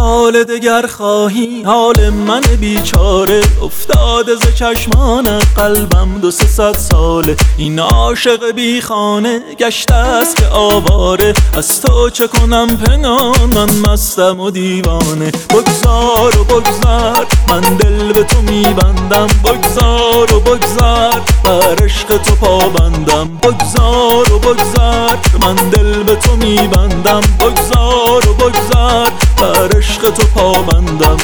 حال دگر خواهی حال من بیچاره، افتاده ز چشمان قلبم 200 ساله. این عاشق بی خانه گشته است که آواره، از تو چه کنم پنهان من مستم و دیوانه. بگذار و بگذار من دل به تو میبندم، بگذار و بگذار بر عشق تو پابندم. بگذار و بگذار من دل به تو میبندم، بگذار و بگذار بر عشق تو پابندم.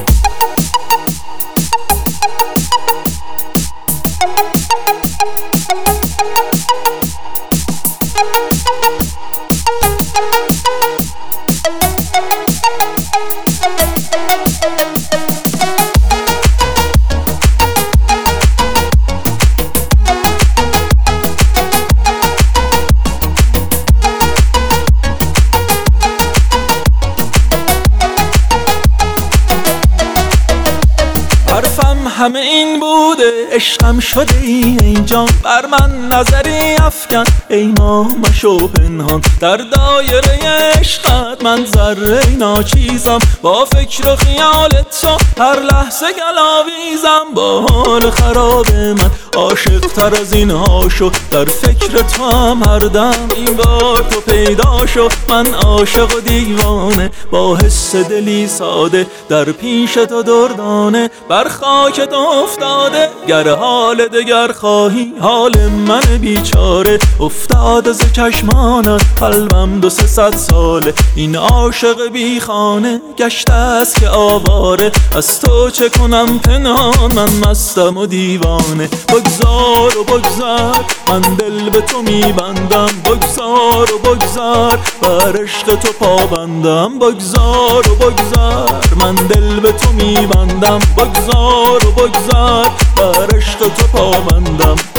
حرفم همه این بوده، عشقم شده ای جان، بر من نظری افکن ای ما مشو پنهان. در دایره عشقت من ذره ناچیزم، با فکر و خیال تو هر لحظه گلاویزم. با حال خراب من عاشق تر از این ها شو، در فکر تو هم هر دم این بار تو پیدا شو. من عاشق و دیوانه با حس دلی ساده، در پیش تو دردانه بر خاکت افتاده. گر حال دگر خواهی حال من بیچاره، افتاده ز چشمانت قلبم 200 ساله. این عاشق بی خانه گشته است که آواره، از تو چه کنم پنهان من مستم و دیوانه. بگذار و بگذار من دل به تو میبندم، بگذار و بگذار بر عشق تو پابندم. بگذار و بگذار من دل به تو میبندم، بگذار و بگذار بر عشق تو پابندم.